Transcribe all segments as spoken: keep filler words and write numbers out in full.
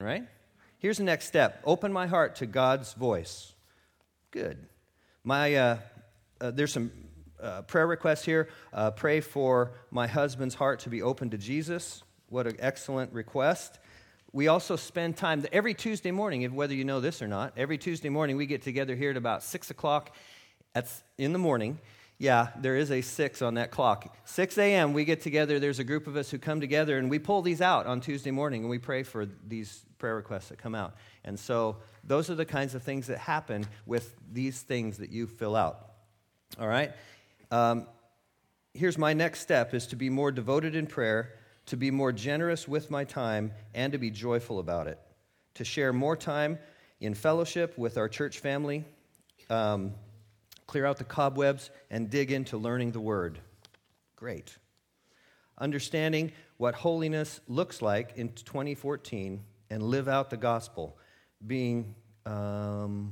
right? Here's the next step. Open my heart to God's voice. Good. My uh, uh, there's some uh, prayer requests here. Uh, pray for my husband's heart to be open to Jesus. What an excellent request. We also spend time, every Tuesday morning, whether you know this or not, every Tuesday morning we get together here at about six o'clock at, in the morning. Yeah, there is a six on that clock. six a.m. we get together. There's a group of us who come together, and we pull these out on Tuesday morning, and we pray for these prayer requests that come out. And so those are the kinds of things that happen with these things that you fill out. All right? Um, here's my next step, is to be more devoted in prayer, to be more generous with my time, and to be joyful about it, to share more time in fellowship with our church family, um, clear out the cobwebs, and dig into learning the Word. Great. Understanding what holiness looks like in twenty fourteen and live out the gospel, being um,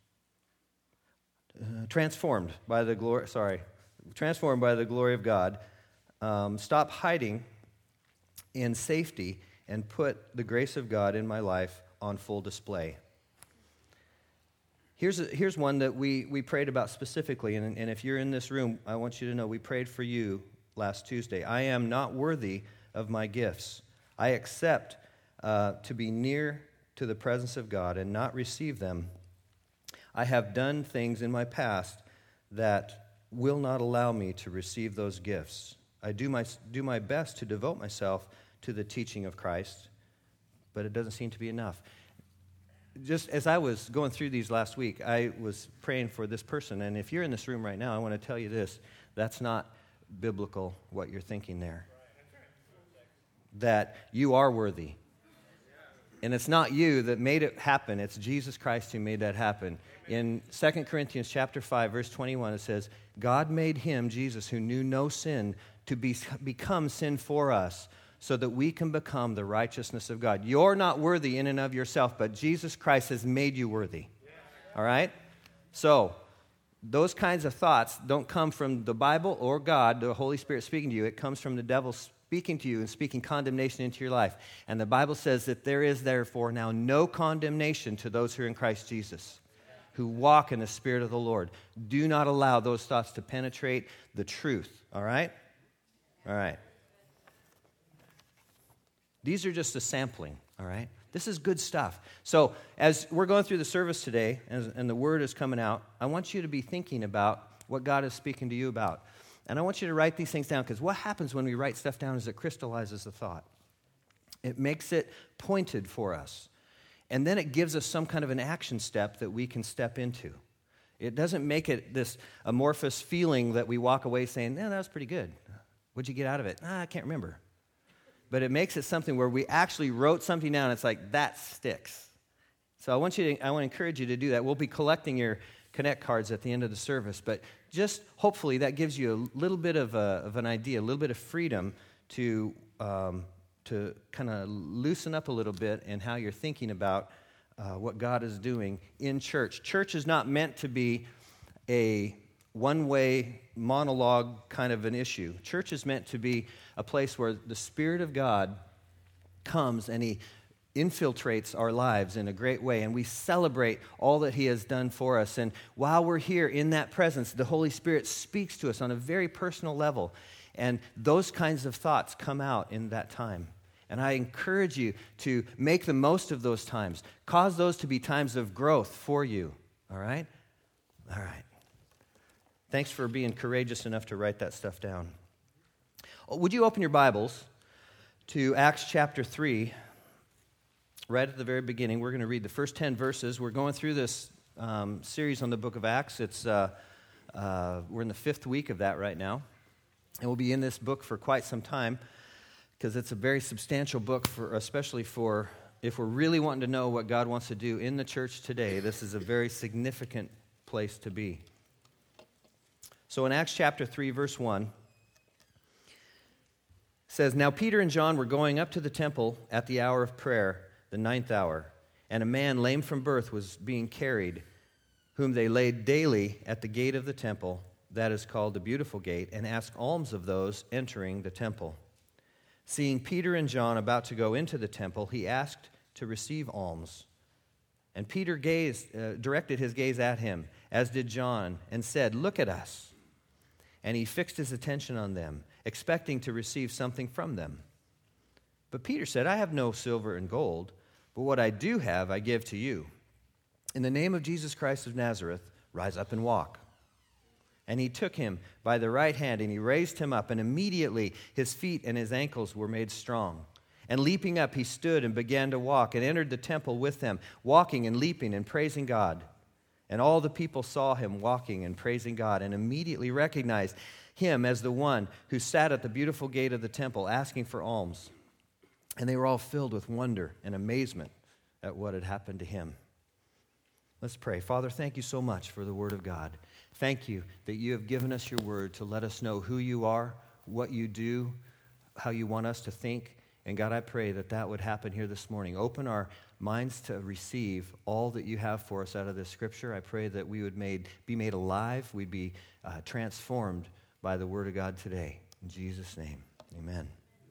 uh, transformed by the glory, sorry, transformed by the glory of God. Um, stop hiding in safety and put the grace of God in my life on full display. Here's a, here's one that we, we prayed about specifically, and, and if you're in this room, I want you to know we prayed for you last Tuesday. I am not worthy of my gifts. I accept uh, to be near to the presence of God and not receive them. I have done things in my past that will not allow me to receive those gifts. I do my do my best to devote myself to the teaching of Christ, but it doesn't seem to be enough. Just as I was going through these last week, I was praying for this person, and if you're in this room right now, I want to tell you this: that's not biblical what you're thinking there. That you are worthy. And it's not you that made it happen, it's Jesus Christ who made that happen. In Second Corinthians chapter five, verse twenty-one, it says, God made him, Jesus, who knew no sin, to be, become sin for us, so that we can become the righteousness of God. You're not worthy in and of yourself, but Jesus Christ has made you worthy. All right? So, those kinds of thoughts don't come from the Bible or God, the Holy Spirit speaking to you. It comes from the devil speaking to you and speaking condemnation into your life. And the Bible says that there is therefore now no condemnation to those who are in Christ Jesus, who walk in the Spirit of the Lord. Do not allow those thoughts to penetrate the truth. All right? All right. These are just a sampling, all right? This is good stuff. So as we're going through the service today, and, and the word is coming out, I want you to be thinking about what God is speaking to you about. And I want you to write these things down, because what happens when we write stuff down is it crystallizes the thought. It makes it pointed for us. And then it gives us some kind of an action step that we can step into. It doesn't make it this amorphous feeling that we walk away saying, yeah, that was pretty good. What'd you get out of it? Ah, I can't remember. But it makes it something where we actually wrote something down. It's like, that sticks. So I want you to, I want to encourage you to do that. We'll be collecting your Connect cards at the end of the service. But just hopefully that gives you a little bit of, a, of an idea, a little bit of freedom to, um, to kind of loosen up a little bit in how you're thinking about uh, what God is doing in church. Church is not meant to be a one-way monologue kind of an issue. Church is meant to be a place where the Spirit of God comes and He infiltrates our lives in a great way, and we celebrate all that He has done for us. And while we're here in that presence, the Holy Spirit speaks to us on a very personal level, and those kinds of thoughts come out in that time. And I encourage you to make the most of those times. Cause those to be times of growth for you. All right? All right. Thanks for being courageous enough to write that stuff down. Would you open your Bibles to Acts chapter three? Right at the very beginning, we're going to read the first ten verses. We're going through this um, series on the book of Acts. It's uh, uh, we're in the fifth week of that right now. And we'll be in this book for quite some time, because it's a very substantial book, for, especially for if we're really wanting to know what God wants to do in the church today. This is a very significant place to be. So in Acts chapter three, verse one, it says, Now Peter and John were going up to the temple at the hour of prayer, the ninth hour, and a man lame from birth was being carried, whom they laid daily at the gate of the temple, that is called the Beautiful Gate, and asked alms of those entering the temple. Seeing Peter and John about to go into the temple, he asked to receive alms. And Peter gazed, uh, directed his gaze at him, as did John, and said, "Look at us." And he fixed his attention on them, expecting to receive something from them. But Peter said, "I have no silver and gold, but what I do have I give to you. In the name of Jesus Christ of Nazareth, rise up and walk." And he took him by the right hand, and he raised him up, and immediately his feet and his ankles were made strong. And leaping up, he stood and began to walk, and entered the temple with them, walking and leaping and praising God. And all the people saw him walking and praising God, and immediately recognized him as the one who sat at the beautiful gate of the temple, asking for alms. And they were all filled with wonder and amazement at what had happened to him. Let's pray. Father, thank you so much for the word of God. Thank you that you have given us your word to let us know who you are, what you do, how you want us to think. And God, I pray that that would happen here this morning. Open our minds to receive all that you have for us out of this scripture. I pray that we would made, be made alive, we'd be uh, transformed by the word of God today. In Jesus' name, amen.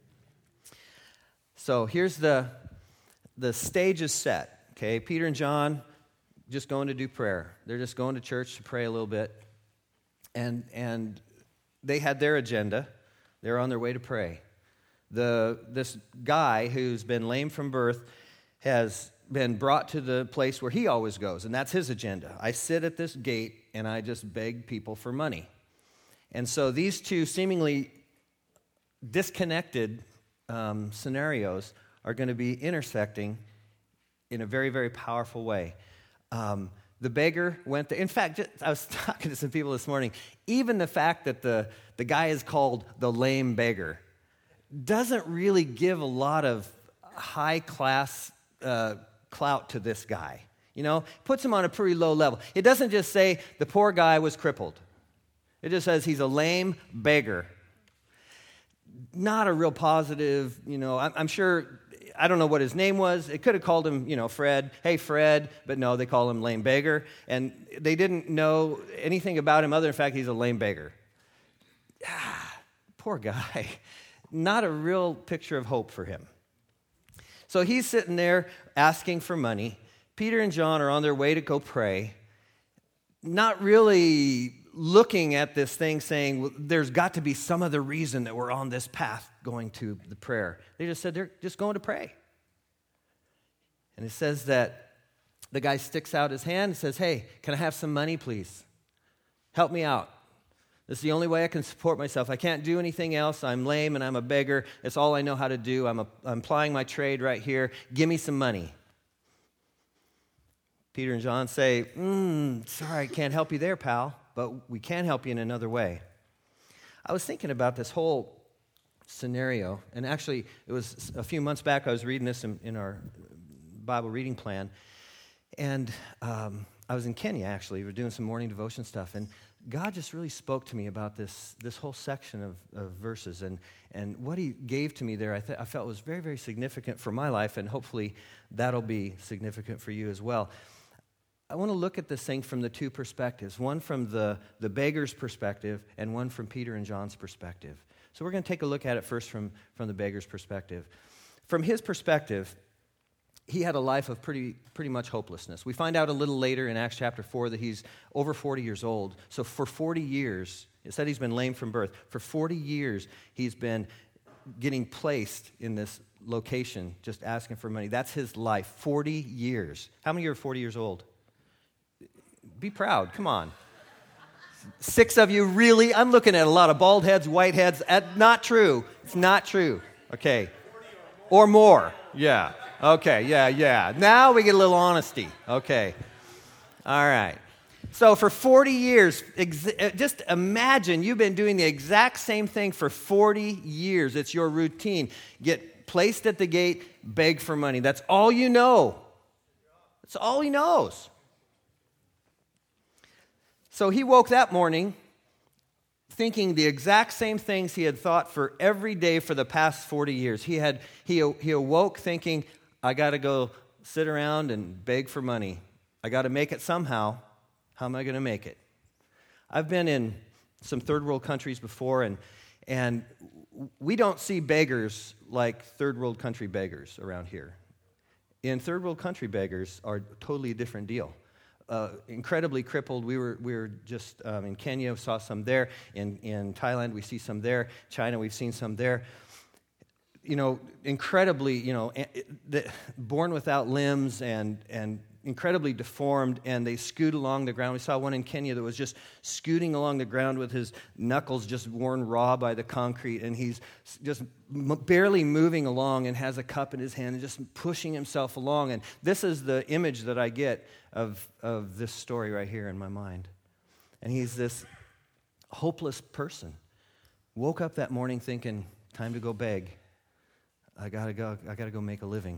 So here's the, the stage is set, okay? Peter and John just going to do prayer. They're just going to church to pray a little bit. And, and they had their agenda. They're on their way to pray. The, this guy who's been lame from birth has been brought to the place where he always goes, and that's his agenda. I sit at this gate, and I just beg people for money. And so these two seemingly disconnected um, scenarios are going to be intersecting in a very, very powerful way. Um, the beggar went there. In fact, just, I was talking to some people this morning. Even the fact that the, the guy is called the lame beggar doesn't really give a lot of high-class uh, clout to this guy. You know, puts him on a pretty low level. It doesn't just say the poor guy was crippled. It just says he's a lame beggar. Not a real positive, you know, I'm, I'm sure, I don't know what his name was. It could have called him, you know, Fred. Hey, Fred. But no, they call him lame beggar. And they didn't know anything about him other than the fact he's a lame beggar. Ah, poor guy. Not a real picture of hope for him. So he's sitting there asking for money. Peter and John are on their way to go pray, not really looking at this thing saying, well, there's got to be some other reason that we're on this path going to the prayer. They just said they're just going to pray. And it says that the guy sticks out his hand and says, "Hey, can I have some money, please? Help me out. This is the only way I can support myself. I can't do anything else. I'm lame and I'm a beggar. It's all I know how to do. I'm, a, I'm plying my trade right here. Give me some money." Peter and John say, mm, sorry, I can't help you there, pal, but we can help you in another way. I was thinking about this whole scenario, and actually it was a few months back I was reading this in, in our Bible reading plan, and um, I was in Kenya, actually. We were doing some morning devotion stuff, and God just really spoke to me about this this whole section of, of verses, and, and what he gave to me there I, th- I felt was very, very significant for my life, and hopefully that'll be significant for you as well. I want to look at this thing from the two perspectives, one from the, the beggar's perspective and one from Peter and John's perspective. So we're going to take a look at it first from, from the beggar's perspective. From his perspective, he had a life of pretty pretty much hopelessness. We find out a little later in Acts chapter four that he's over forty years old. So for forty years, it said he's been lame from birth. For forty years, he's been getting placed in this location, just asking for money. That's his life, forty years. How many of you are forty years old? Be proud, come on. Six of you, really? I'm looking at a lot of bald heads, white heads. That's not true. It's not true. Okay. Or more. Yeah. Okay, yeah, yeah. Now we get a little honesty. Okay. All right. So for forty years, ex- just imagine you've been doing the exact same thing for forty years. It's your routine. Get placed at the gate, beg for money. That's all you know. That's all he knows. So he woke that morning thinking the exact same things he had thought for every day for the past forty years. He had he, he awoke thinking, I got to go sit around and beg for money. I got to make it somehow. How am I going to make it? I've been in some third world countries before, and and we don't see beggars like third world country beggars around here. in third world country, beggars are totally a different deal. Uh, incredibly crippled. We were we were just um, in Kenya, saw some there. In, in Thailand, we see some there. China, we've seen some there. You know, incredibly, you know, the, born without limbs and and incredibly deformed, and they scoot along the ground. We saw one in Kenya that was just scooting along the ground with his knuckles just worn raw by the concrete, and he's just m- barely moving along and has a cup in his hand and just pushing himself along. And this is the image that I get of, of this story right here in my mind. And he's this hopeless person. Woke up that morning thinking, time to go beg. I gotta go, I gotta go make a living.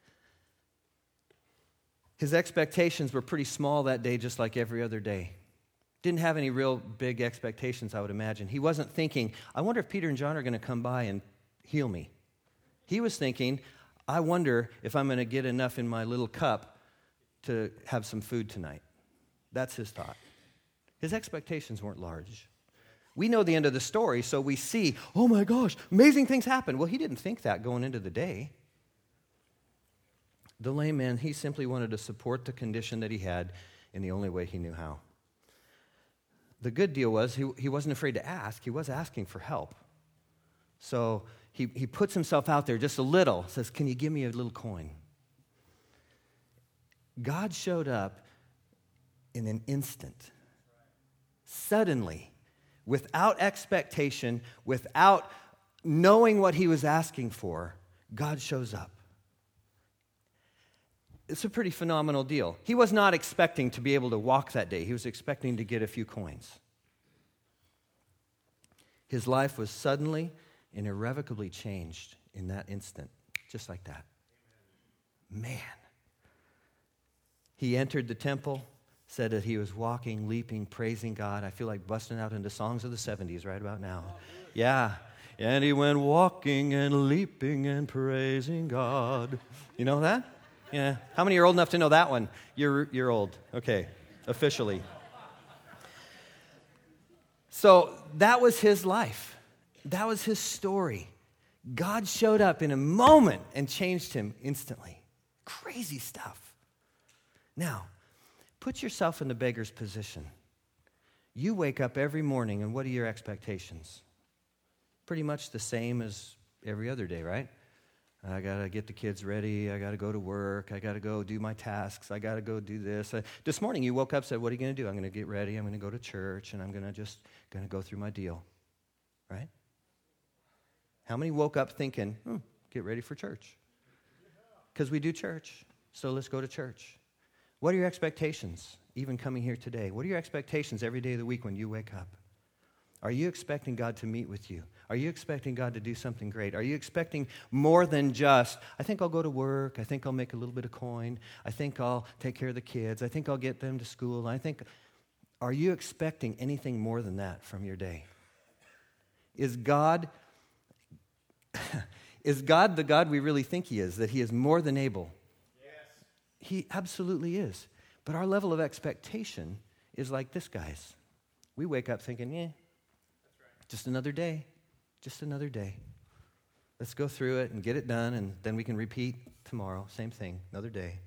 His expectations were pretty small that day, just like every other day. Didn't have any real big expectations, I would imagine. He wasn't thinking, I wonder if Peter and John are going to come by and heal me. He was thinking, I wonder if I'm going to get enough in my little cup to have some food tonight. That's his thought. His expectations weren't large. We know the end of the story, so we see, oh my gosh, amazing things happen. Well, he didn't think that going into the day. The lame man, he simply wanted to support the condition that he had in the only way he knew how. The good deal was he, he wasn't afraid to ask. He was asking for help. So he, he puts himself out there just a little, says, can you give me a little coin? God showed up in an instant, suddenly, without expectation, without knowing what he was asking for. God shows up. It's a pretty phenomenal deal. He was not expecting to be able to walk that day. He was expecting to get a few coins. His life was suddenly and irrevocably changed in that instant, just like that. Man. He entered the temple, said that he was walking, leaping, praising God. I feel like busting out into songs of the seventies right about now. Yeah. And he went walking and leaping and praising God. You know that? Yeah. How many are old enough to know that one? You're you're old. Okay. Officially. So that was his life. That was his story. God showed up in a moment and changed him instantly. Crazy stuff. Now, put yourself in the beggar's position. You wake up every morning, and what are your expectations? Pretty much the same as every other day, right? I got to get the kids ready. I got to go to work. I got to go do my tasks. I got to go do this. Uh, this morning you woke up and said, what are you going to do? I'm going to get ready. I'm going to go to church, and I'm going to just going to go through my deal, right? How many woke up thinking, hmm, get ready for church? Because we do church, so let's go to church. What are your expectations, even coming here today? What are your expectations every day of the week when you wake up? Are you expecting God to meet with you? Are you expecting God to do something great? Are you expecting more than just, I think I'll go to work, I think I'll make a little bit of coin, I think I'll take care of the kids, I think I'll get them to school, I think, are you expecting anything more than that from your day? Is God, is God the God we really think He is, that He is more than able? Yes. He absolutely is. But our level of expectation is like this guy's. We wake up thinking, yeah, just another day. Just another day. Let's go through it and get it done, and then we can repeat tomorrow. Same thing, another day.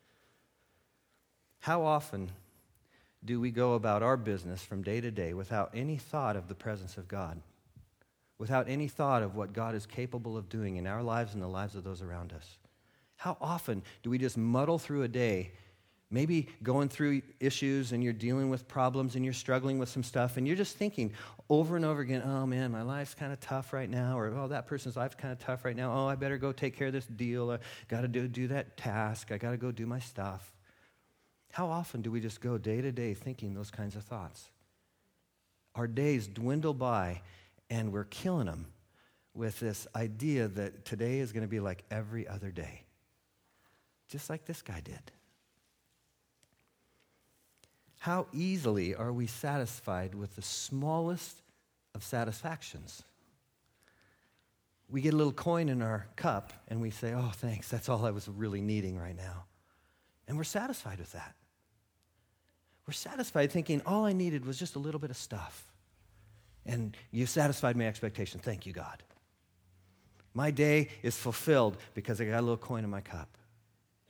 How often do we go about our business from day to day without any thought of the presence of God? Without any thought of what God is capable of doing in our lives and the lives of those around us? How often do we just muddle through a day, maybe going through issues and you're dealing with problems and you're struggling with some stuff and you're just thinking over and over again, oh man, my life's kind of tough right now, or oh, that person's life's kind of tough right now. Oh, I better go take care of this deal. I got to do, do that task. I got to go do my stuff. How often do we just go day to day thinking those kinds of thoughts? Our days dwindle by and we're killing them with this idea that today is going to be like every other day. Just like this guy did. How easily are we satisfied with the smallest of satisfactions? We get a little coin in our cup and we say, oh, thanks, that's all I was really needing right now. And we're satisfied with that. We're satisfied thinking all I needed was just a little bit of stuff. And you satisfied my expectation. Thank you, God. My day is fulfilled because I got a little coin in my cup.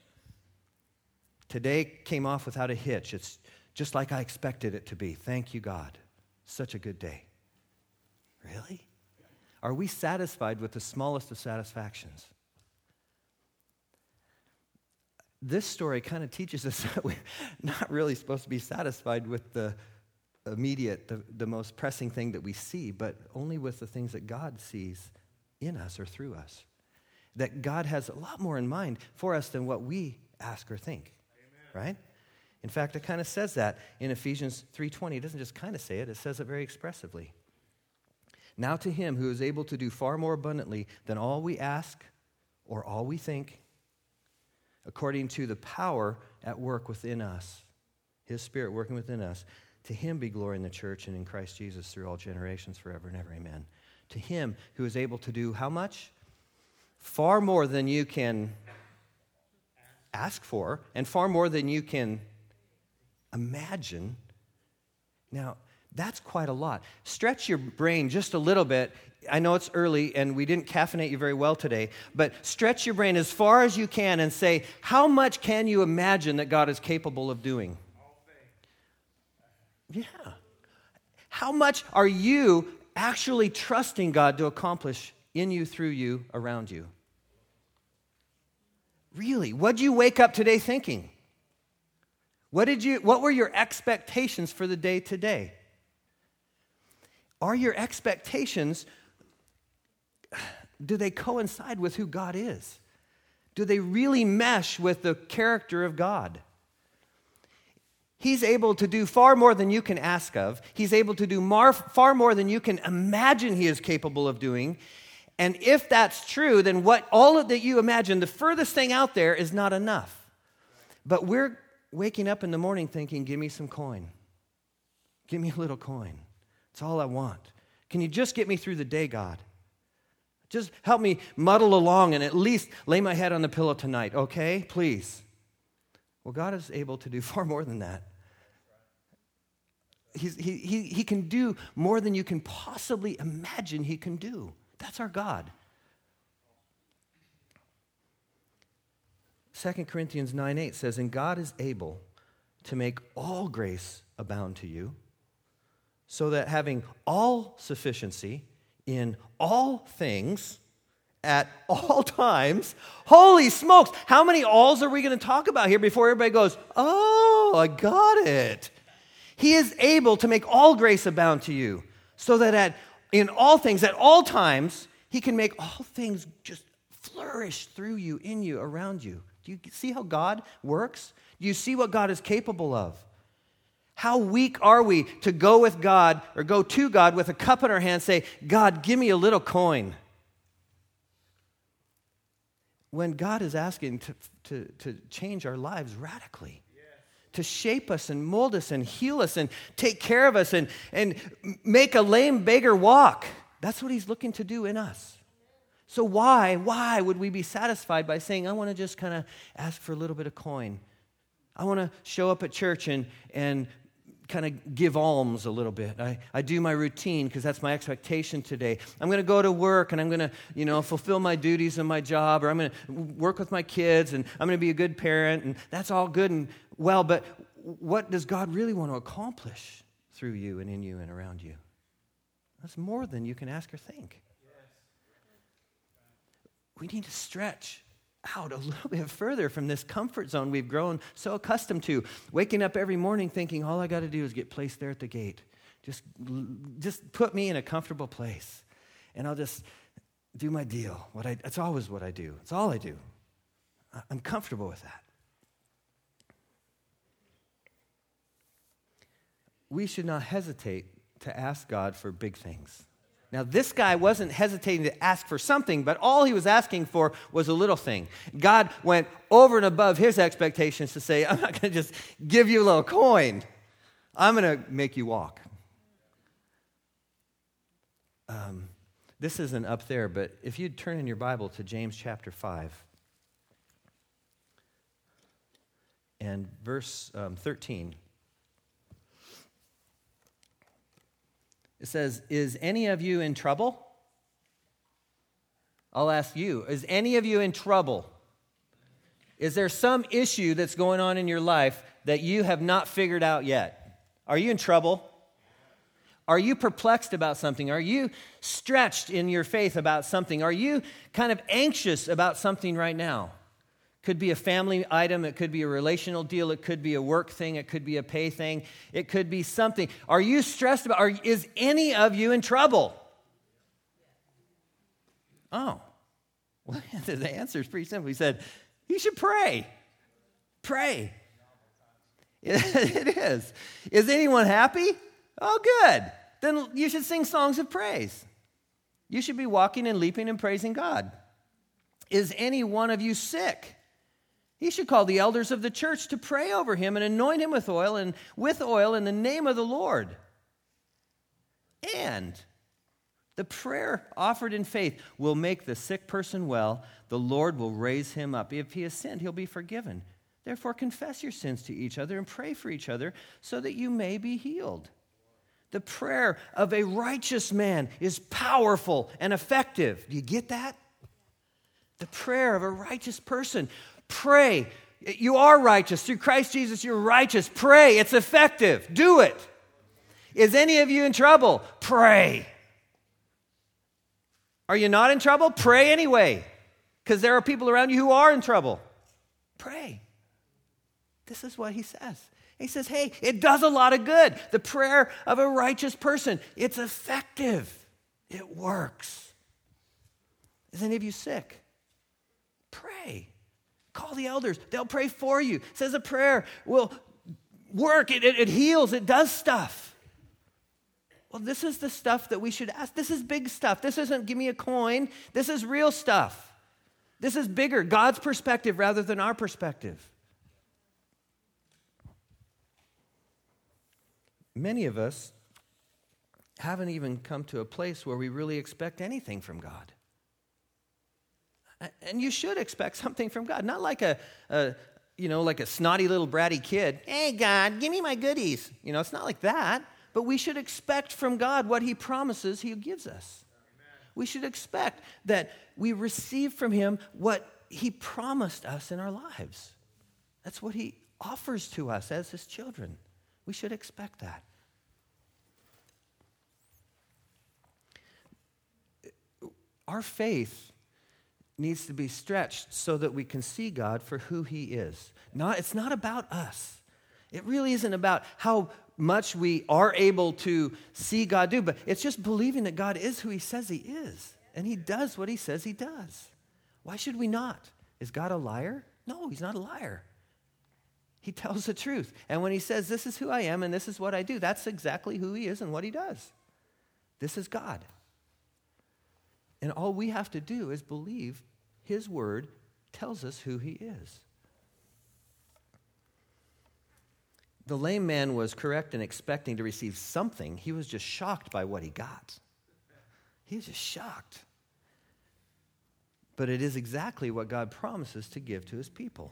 Today came off without a hitch. It's just like I expected it to be. Thank you, God. Such a good day. Really? Are we satisfied with the smallest of satisfactions? This story kind of teaches us that we're not really supposed to be satisfied with the immediate, the, the most pressing thing that we see, but only with the things that God sees in us or through us. That God has a lot more in mind for us than what we ask or think. Amen. Right? In fact, it kind of says that in Ephesians three twenty. It doesn't just kind of say it, it says it very expressively. Now to him who is able to do far more abundantly than all we ask or all we think, according to the power at work within us, his Spirit working within us, to him be glory in the church and in Christ Jesus through all generations forever and ever. Amen. To him who is able to do how much? Far more than you can ask for and far more than you can imagine. Now, that's quite a lot. Stretch your brain just a little bit. I know it's early and we didn't caffeinate you very well today, but stretch your brain as far as you can and say, how much can you imagine that God is capable of doing? Yeah. How much are you actually trusting God to accomplish in you, through you, around you? Really? What did you wake up today thinking? What did you what were your expectations for the day today? Are your expectations, do they coincide with who God is? Do they really mesh with the character of God? He's able to do far more than you can ask of. He's able to do mar- far more than you can imagine he is capable of doing. And if that's true, then what all that you imagine, the furthest thing out there is not enough. But we're waking up in the morning thinking, give me some coin. Give me a little coin. That's all I want. Can you just get me through the day, God? Just help me muddle along and at least lay my head on the pillow tonight, okay? Please. Well, God is able to do far more than that. He's, he, he, he can do more than you can possibly imagine he can do. That's our God. Second Corinthians nine eight says, and God is able to make all grace abound to you, so that having all sufficiency in all things at all times, holy smokes, how many alls are we going to talk about here before everybody goes, oh, I got it. He is able to make all grace abound to you, so that at in all things, at all times, he can make all things just flourish through you, in you, around you. Do you see how God works? Do you see what God is capable of? How weak are we to go with God or go to God with a cup in our hand and say, God, give me a little coin. When God is asking to, to, to change our lives radically, yes. To shape us and mold us and heal us and take care of us and, and make a lame beggar walk. That's what he's looking to do in us. So why, why would we be satisfied by saying, I want to just kind of ask for a little bit of coin? I want to show up at church and, and kind of give alms a little bit. I, I do my routine because that's my expectation today. I'm going to go to work and I'm going to, you know, fulfill my duties in my job, or I'm going to work with my kids and I'm going to be a good parent, and that's all good and well, but what does God really want to accomplish through you and in you and around you? That's more than you can ask or think. We need to stretch out a little bit further from this comfort zone we've grown so accustomed to. Waking up every morning thinking, all I got to do is get placed there at the gate. Just, just put me in a comfortable place, and I'll just do my deal. What I, that's always what I do. It's all I do. I'm comfortable with that. We should not hesitate to ask God for big things. Now, this guy wasn't hesitating to ask for something, but all he was asking for was a little thing. God went over and above his expectations to say, I'm not going to just give you a little coin. I'm going to make you walk. Um, this isn't up there, but if you'd turn in your Bible to James chapter five and verse um, thirteen. It says, is any of you in trouble? I'll ask you, is any of you in trouble? Is there some issue that's going on in your life that you have not figured out yet? Are you in trouble? Are you perplexed about something? Are you stretched in your faith about something? Are you kind of anxious about something right now? Could be a family item. It could be a relational deal. It could be a work thing. It could be a pay thing. It could be something. Are you stressed about, are, is any of you in trouble? Oh, well, the answer is pretty simple. He said, you should pray. Pray. It is. Is anyone happy? Oh, good. Then you should sing songs of praise. You should be walking and leaping and praising God. Is any one of you sick? He should call the elders of the church to pray over him and anoint him with oil and with oil in the name of the Lord. And the prayer offered in faith will make the sick person well. The Lord will raise him up. If he has sinned, he'll be forgiven. Therefore, confess your sins to each other and pray for each other so that you may be healed. The prayer of a righteous man is powerful and effective. Do you get that? The prayer of a righteous person. Pray. You are righteous. Through Christ Jesus, you're righteous. Pray. It's effective. Do it. Is any of you in trouble? Pray. Are you not in trouble? Pray anyway, because there are people around you who are in trouble. Pray. This is what he says. He says, hey, it does a lot of good. The prayer of a righteous person, it's effective. It works. Is any of you sick? Pray. Call the elders. They'll pray for you. It says a prayer will work. It, it, it heals. It does stuff. Well, this is the stuff that we should ask. This is big stuff. This isn't give me a coin. This is real stuff. This is bigger. God's perspective rather than our perspective. Many of us haven't even come to a place where we really expect anything from God. And you should expect something from God. Not like a, a you know, like a snotty little bratty kid. Hey, God, give me my goodies. You know, it's not like that. But we should expect from God what he promises he gives us. Amen. We should expect that we receive from him what he promised us in our lives. That's what he offers to us as his children. We should expect that. Our faith needs to be stretched so that we can see God for who he is. Not, it's not about us. It really isn't about how much we are able to see God do, but it's just believing that God is who he says he is, and he does what he says he does. Why should we not? Is God a liar? No, he's not a liar. He tells the truth. And when he says, this is who I am and this is what I do, that's exactly who he is and what he does. This is God. And all we have to do is believe his word tells us who he is. The lame man was correct in expecting to receive something. He was just shocked by what he got. He was just shocked. But it is exactly what God promises to give to his people.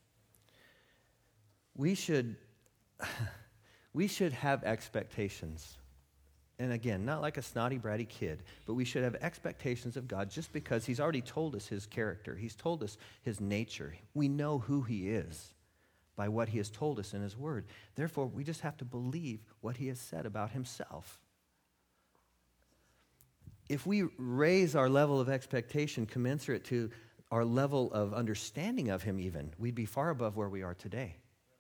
We should, we should have expectations. And again, not like a snotty, bratty kid, but we should have expectations of God just because he's already told us his character. He's told us his nature. We know who he is by what he has told us in his word. Therefore, we just have to believe what he has said about himself. If we raise our level of expectation commensurate to our level of understanding of him even, we'd be far above where we are today.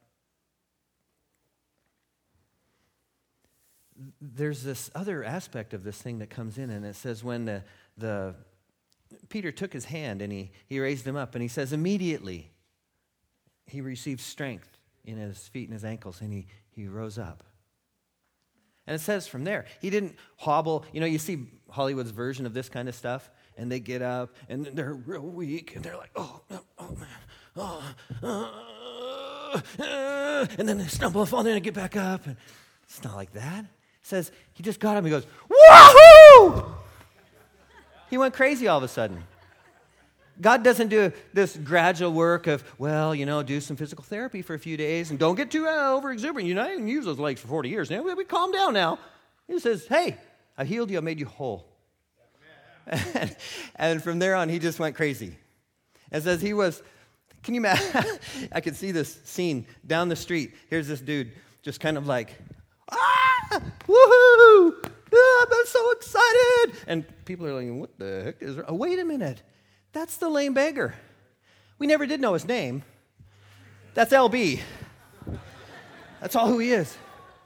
There's this other aspect of this thing that comes in, and it says when the, the Peter took his hand and he, he raised him up, and he says immediately he received strength in his feet and his ankles, and he, he rose up. And it says from there, he didn't hobble. You know, you see Hollywood's version of this kind of stuff, and they get up, and they're real weak, and they're like, oh, oh man, oh, uh, uh, and then they stumble and fall, and then they get back up. And it's not like that. It says he just got up and he goes, wahoo! He went crazy all of a sudden. God doesn't do this gradual work of, well, you know, do some physical therapy for a few days and don't get too uh, over exuberant. You know, I didn't use those legs for forty years. Now, we calm down now. He says, hey, I healed you. I made you whole. and, and from there on, he just went crazy. It says he was, Can you imagine? I can see this scene down the street. Here's this dude just kind of like, ah, woohoo, ah, I'm so excited. And people are like, what the heck is, oh, wait a minute. That's the lame beggar. We never did know his name. That's L B. That's all who he is.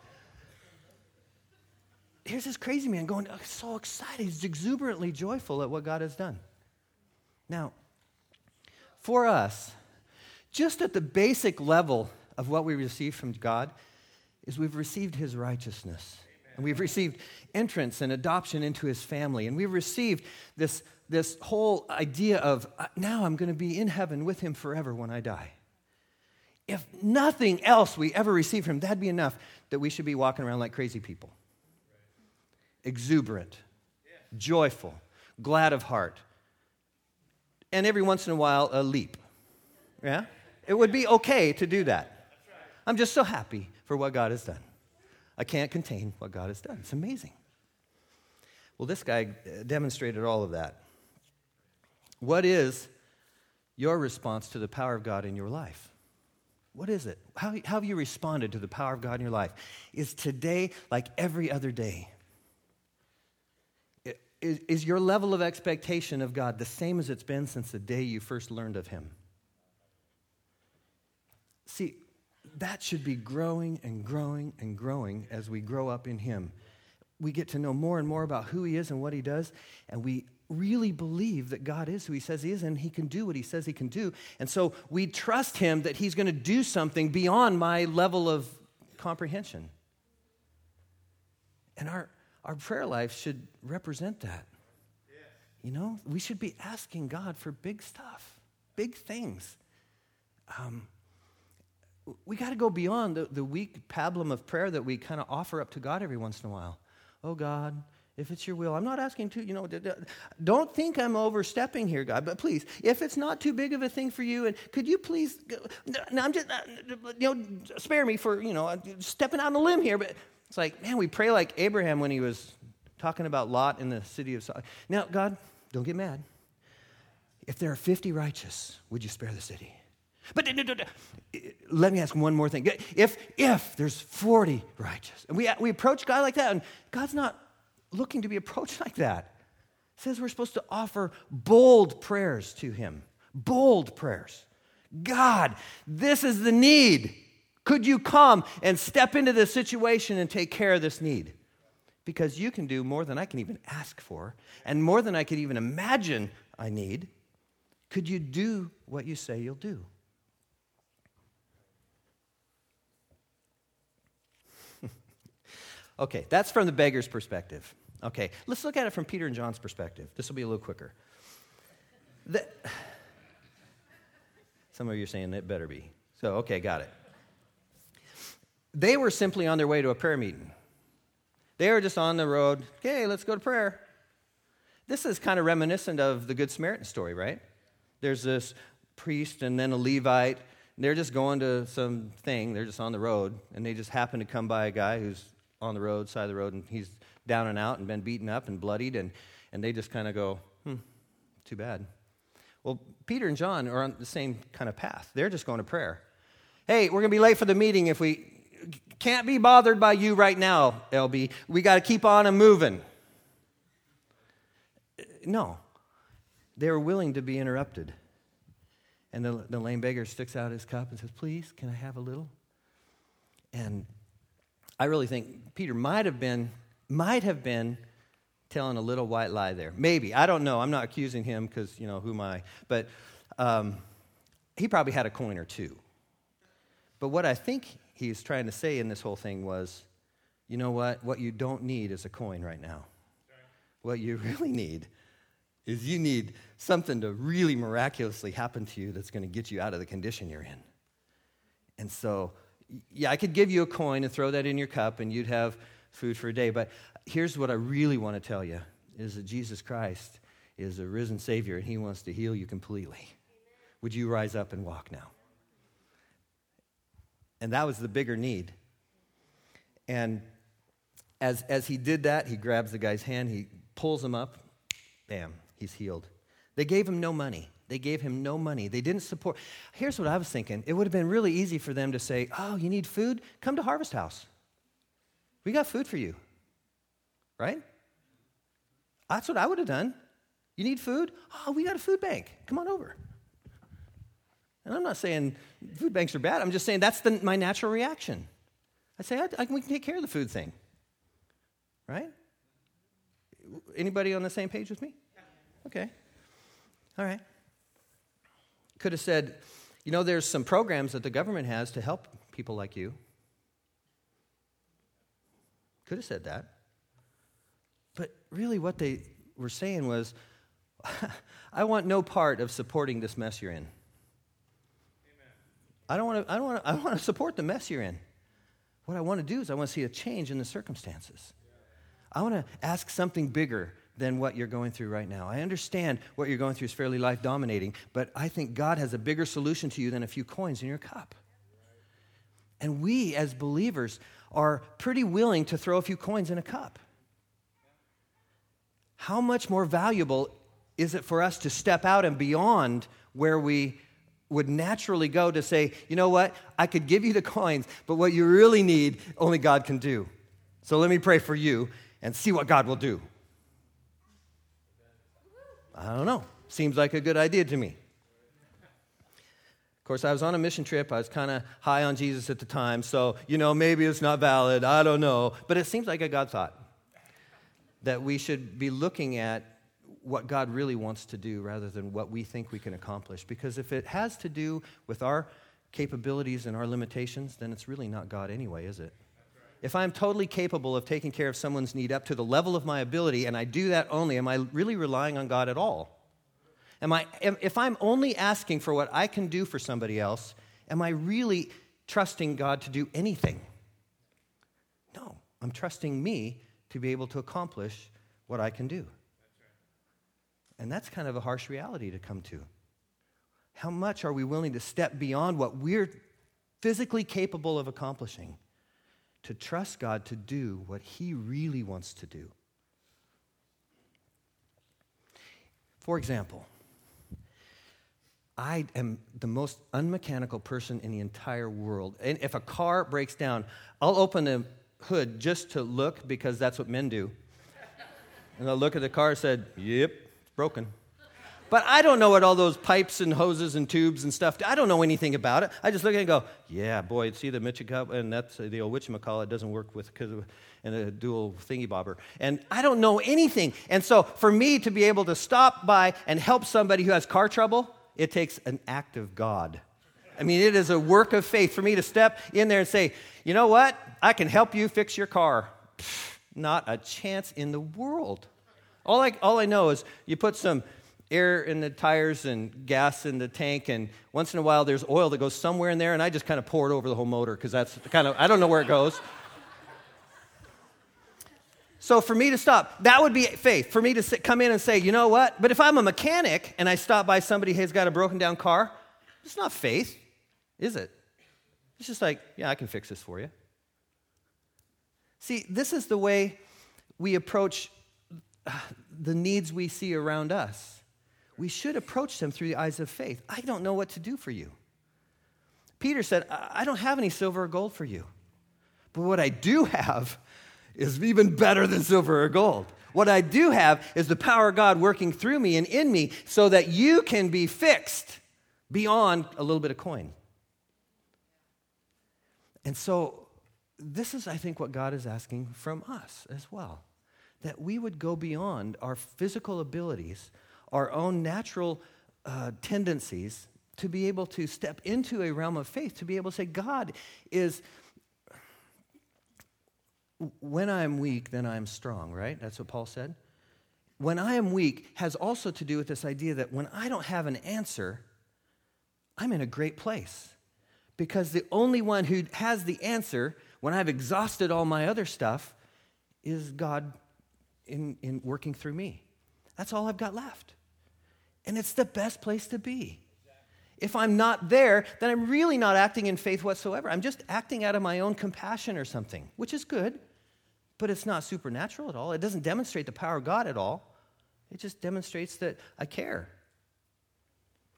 Here's this crazy man going, oh, so excited. He's exuberantly joyful at what God has done. Now, for us, just at the basic level of what we receive from God is we've received his righteousness. Amen. And we've received entrance and adoption into his family. And we've received this, this whole idea of uh, now I'm going to be in heaven with him forever when I die. If nothing else we ever receive from him, that'd be enough that we should be walking around like crazy people. Exuberant, joyful, glad of heart, and every once in a while, a leap. Yeah? It would be okay to do that. I'm just so happy for what God has done. I can't contain what God has done. It's amazing. Well, this guy demonstrated all of that. What is your response to the power of God in your life? What is it? How, how have you responded to the power of God in your life? Is today like every other day? Is, is your level of expectation of God the same as it's been since the day you first learned of him? See, that should be growing and growing and growing as we grow up in him. We get to know more and more about who he is and what he does, and we really believe that God is who he says he is, and he can do what he says he can do. And so we trust him that he's going to do something beyond my level of comprehension. And our, our prayer life should represent that. You know, we should be asking God for big stuff, big things. Um, we got to go beyond the, the weak pablum of prayer that we kind of offer up to God every once in a while. Oh, God, if it's your will. I'm not asking to, you know, don't think I'm overstepping here, God, but please, if it's not too big of a thing for you, and could you please, no, I'm just, you know, spare me for, you know, stepping out on a limb here, but it's like, man, we pray like Abraham when he was talking about Lot in the city of Sodom. Now, God, don't get mad. If there are fifty righteous, would you spare the city? But let me ask one more thing. If if there's forty righteous, and we we approach God like that, and God's not looking to be approached like that. It says we're supposed to offer bold prayers to him. Bold prayers. God, this is the need. Could you come and step into this situation and take care of this need? Because you can do more than I can even ask for, and more than I could even imagine I need. Could you do what you say you'll do? Okay, that's from the beggar's perspective. Okay, let's look at it from Peter and John's perspective. This will be a little quicker. The, some of you are saying it better be. So, okay, got it. They were simply on their way to a prayer meeting. They were just on the road. Okay, let's go to prayer. This is kind of reminiscent of the Good Samaritan story, right? There's this priest and then a Levite. And they're just going to some thing. They're just on the road, and they just happen to come by a guy who's on the road, side of the road, and he's down and out and been beaten up and bloodied, and, and they just kind of go, hmm, too bad. Well, Peter and John are on the same kind of path. They're just going to prayer. Hey, we're going to be late for the meeting if we can't be bothered by you right now, L B. We got to keep on and moving. No. They were willing to be interrupted. And the, the lame beggar sticks out his cup and says, please, can I have a little? And I really think Peter might have been, might have been telling a little white lie there. Maybe. I don't know. I'm not accusing him because, you know, who am I? But um, he probably had a coin or two. But what I think he's trying to say in this whole thing was, you know what? What you don't need is a coin right now. What you really need is you need something to really miraculously happen to you that's going to get you out of the condition you're in. And so, yeah, I could give you a coin and throw that in your cup and you'd have food for a day. But here's what I really want to tell you, is that Jesus Christ is a risen Savior and he wants to heal you completely. Would you rise up and walk now? And that was the bigger need. And as, as he did that, he grabs the guy's hand, he pulls him up, bam, he's healed. They gave him no money. They gave him no money. They didn't support. Here's what I was thinking. It would have been really easy for them to say, oh, you need food? Come to Harvest House. We got food for you. Right? That's what I would have done. You need food? Oh, we got a food bank. Come on over. And I'm not saying food banks are bad. I'm just saying that's the, my natural reaction. I say, I, I, we can take care of the food thing. Right? Anybody on the same page with me? Okay. All right. Could have said, you know, there's some programs that the government has to help people like you. Could have said that. But really what they were saying was, I want no part of supporting this mess you're in. Amen. I don't want to I don't want to I want to support the mess you're in. What I want to do is I want to see a change in the circumstances. I want to ask something bigger than what you're going through right now. I understand what you're going through is fairly life-dominating, but I think God has a bigger solution to you than a few coins in your cup. And we, as believers, are pretty willing to throw a few coins in a cup. How much more valuable is it for us to step out and beyond where we would naturally go to say, you know what, I could give you the coins, but what you really need, only God can do. So let me pray for you and see what God will do. I don't know. Seems like a good idea to me. Of course, I was on a mission trip. I was kind of high on Jesus at the time, so, you know, maybe it's not valid. I don't know. But it seems like a God thought that we should be looking at what God really wants to do rather than what we think we can accomplish. Because if it has to do with our capabilities and our limitations, then it's really not God anyway, is it? If I'm totally capable of taking care of someone's need up to the level of my ability, and I do that only, am I really relying on God at all? Am I, if I'm only asking for what I can do for somebody else, am I really trusting God to do anything? No, I'm trusting me to be able to accomplish what I can do. And that's kind of a harsh reality to come to. How much are we willing to step beyond what we're physically capable of accomplishing to trust God to do what He really wants to do? For example, I am the most unmechanical person in the entire world. And if a car breaks down, I'll open the hood just to look because that's what men do. And I'll look at the car and said, yep, it's broken. But I don't know what all those pipes and hoses and tubes and stuff do. I don't know anything about it. I just look at it and go, yeah, boy, see the Michika, and that's the old whatchamacallit doesn't work with because of and a dual thingy bobber. And I don't know anything. And so for me to be able to stop by and help somebody who has car trouble, it takes an act of God. I mean, it is a work of faith for me to step in there and say, you know what? I can help you fix your car. Pfft, not a chance in the world. All I, all I know is you put some air in the tires and gas in the tank, and once in a while there's oil that goes somewhere in there, and I just kind of pour it over the whole motor because that's kind of, I don't know where it goes. So for me to stop, that would be faith. For me to sit, come in and say, you know what? But if I'm a mechanic and I stop by somebody who's got a broken down car, it's not faith, is it? It's just like, yeah, I can fix this for you. See, this is the way we approach the needs we see around us. We should approach them through the eyes of faith. I don't know what to do for you. Peter said, I don't have any silver or gold for you. But what I do have is even better than silver or gold. What I do have is the power of God working through me and in me so that you can be fixed beyond a little bit of coin. And so this is, I think, what God is asking from us as well. That we would go beyond our physical abilities, our own natural uh, tendencies, to be able to step into a realm of faith, to be able to say, God is, when I am weak, then I am strong, right? That's what Paul said. When I am weak has also to do with this idea that when I don't have an answer, I'm in a great place. Because the only one who has the answer, when I've exhausted all my other stuff, is God in, in working through me. That's all I've got left. And it's the best place to be. If I'm not there, then I'm really not acting in faith whatsoever. I'm just acting out of my own compassion or something, which is good, but it's not supernatural at all. It doesn't demonstrate the power of God at all. It just demonstrates that I care.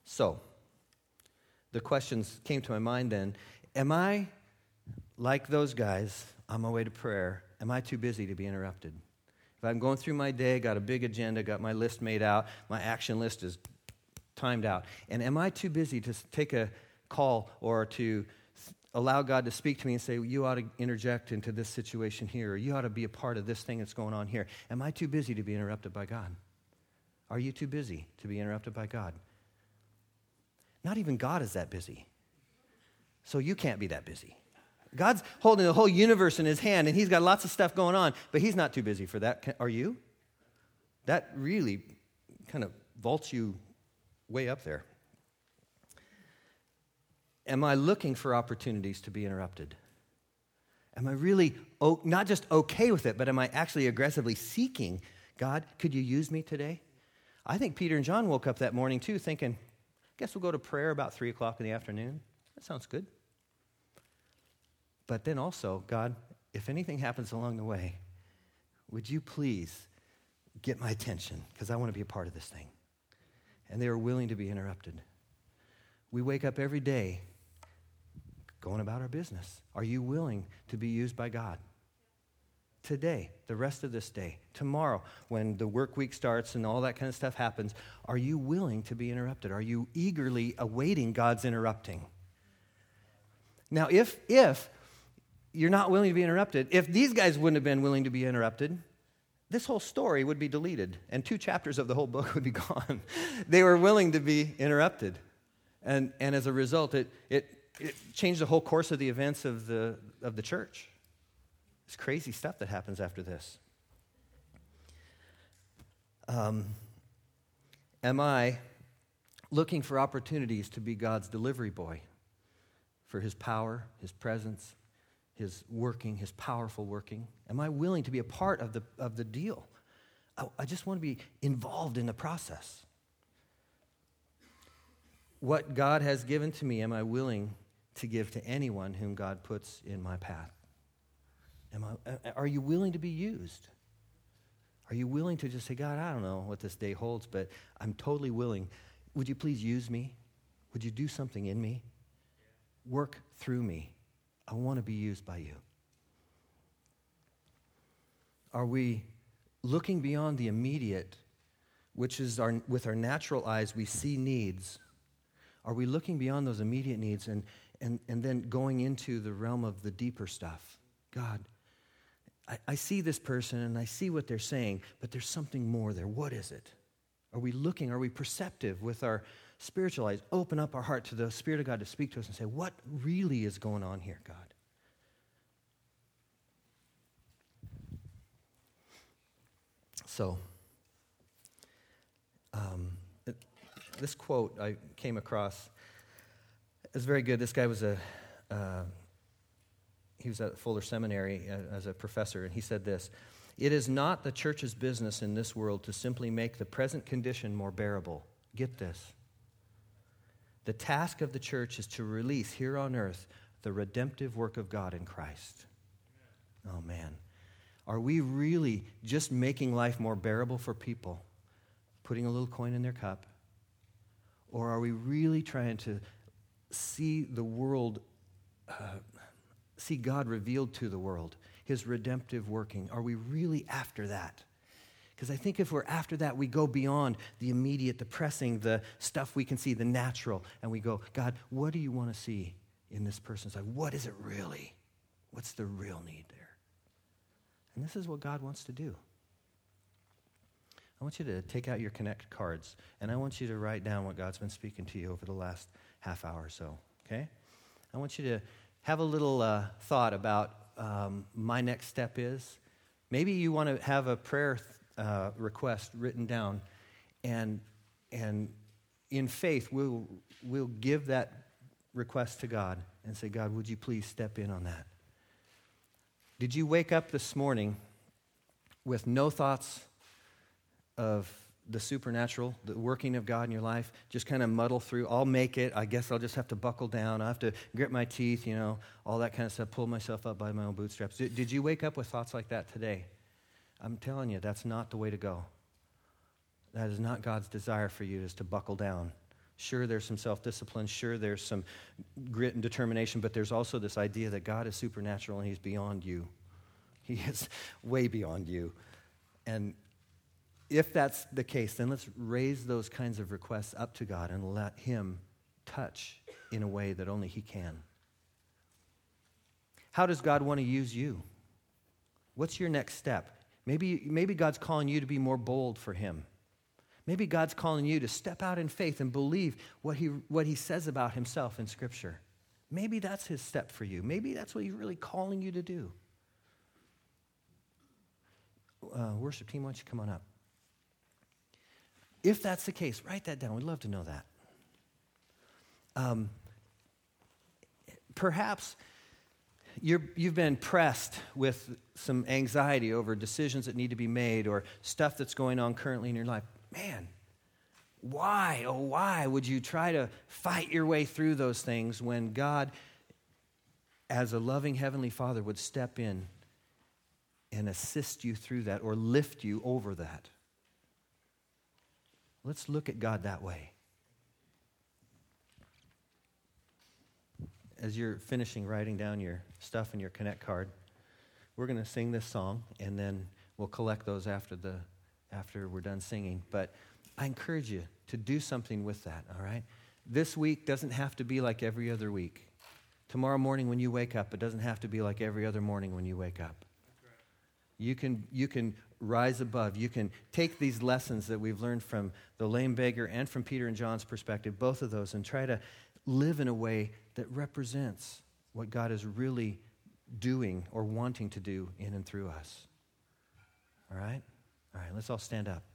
So, the questions came to my mind then. Am I like those guys on my way to prayer? Am I too busy to be interrupted? If I'm going through my day, got a big agenda, got my list made out, my action list is timed out, and am I too busy to take a call or to allow God to speak to me and say, you ought to interject into this situation here, or you ought to be a part of this thing that's going on here? Am I too busy to be interrupted by God? Are you too busy to be interrupted by God? Not even God is that busy. So you can't be that busy. God's holding the whole universe in his hand, and he's got lots of stuff going on, but he's not too busy for that. Are you? That really kind of vaults you way up there. Am I looking for opportunities to be interrupted? Am I really o- not just okay with it, but am I actually aggressively seeking, God, could you use me today? I think Peter and John woke up that morning too thinking, guess we'll go to prayer about three o'clock in the afternoon. That sounds good. But then also, God, if anything happens along the way, would you please get my attention, because I want to be a part of this thing. And they were willing to be interrupted. We wake up every day going about our business. Are you willing to be used by God? Today, the rest of this day, tomorrow, when the work week starts and all that kind of stuff happens, are you willing to be interrupted? Are you eagerly awaiting God's interrupting? Now, if if you're not willing to be interrupted, if these guys wouldn't have been willing to be interrupted, this whole story would be deleted, and two chapters of the whole book would be gone. They were willing to be interrupted, and and as a result, it it it changed the whole course of the events of the of the church. It's crazy stuff that happens after this. Um, am I looking for opportunities to be God's delivery boy for his power, his presence, his working, his powerful working? Am I willing to be a part of the of the deal? I, I just want to be involved in the process. What God has given to me, am I willing to give to anyone whom God puts in my path? Am I, are you willing to be used? Are you willing to just say, God, I don't know what this day holds, but I'm totally willing. Would you please use me? Would you do something in me? Work through me. I want to be used by you. Are we looking beyond the immediate, which is our, with our natural eyes, we see needs? Are we looking beyond those immediate needs and, and, and then going into the realm of the deeper stuff? God, I, I see this person and I see what they're saying, but there's something more there. What is it? Are we looking? Are we perceptive with our spiritual eyes? Open up our heart to the Spirit of God to speak to us and say, what really is going on here, God? So, um, it, this quote I came across is very good. This guy was a... Uh, He was at Fuller Seminary as a professor, and he said this: "It is not the church's business in this world to simply make the present condition more bearable." Get this. The task of the church is to release here on earth the redemptive work of God in Christ. Oh, man. Are we really just making life more bearable for people, putting a little coin in their cup? Or are we really trying to see the world... Uh, see God revealed to the world, his redemptive working? Are we really after that? Because I think if we're after that, we go beyond the immediate, the pressing, the stuff we can see, the natural, and we go, God, what do you want to see in this person's life? What is it really? What's the real need there? And this is what God wants to do. I want you to take out your Connect cards, and I want you to write down what God's been speaking to you over the last half hour or so, okay? I want you to have a little uh, thought about um, my next step is. Maybe you want to have a prayer uh, request written down, and and in faith we'll we'll give that request to God and say, God, would you please step in on that? Did you wake up this morning with no thoughts of the supernatural, the working of God in your life, just kind of muddle through? I'll make it. I guess I'll just have to buckle down. I have to grit my teeth, you know, all that kind of stuff, pull myself up by my own bootstraps. Did, did you wake up with thoughts like that today? I'm telling you, that's not the way to go. That is not God's desire for you, is to buckle down Sure, there's some self-discipline. Sure, there's some grit and determination, but there's also this idea that God is supernatural and he's beyond you. He is way beyond you. And if that's the case, then let's raise those kinds of requests up to God and let him touch in a way that only he can. How does God want to use you? What's your next step? Maybe, maybe God's calling you to be more bold for him. Maybe God's calling you to step out in faith and believe what he, what he says about himself in Scripture. Maybe that's his step for you. Maybe that's what he's really calling you to do. Uh, worship team, why don't you come on up? If that's the case, write that down. We'd love to know that. Um, perhaps you're, you've been pressed with some anxiety over decisions that need to be made or stuff that's going on currently in your life. Man, why, oh, why would you try to fight your way through those things when God, as a loving Heavenly Father, would step in and assist you through that or lift you over that? Let's look at God that way. As you're finishing writing down your stuff in your Connect card, we're going to sing this song, and then we'll collect those after the after we're done singing. But I encourage you to do something with that, all right? This week doesn't have to be like every other week. Tomorrow morning when you wake up, it doesn't have to be like every other morning when you wake up. You can, you can rise above. You can take these lessons that we've learned from the lame beggar and from Peter and John's perspective, both of those, and try to live in a way that represents what God is really doing or wanting to do in and through us. All right? All right, let's all stand up.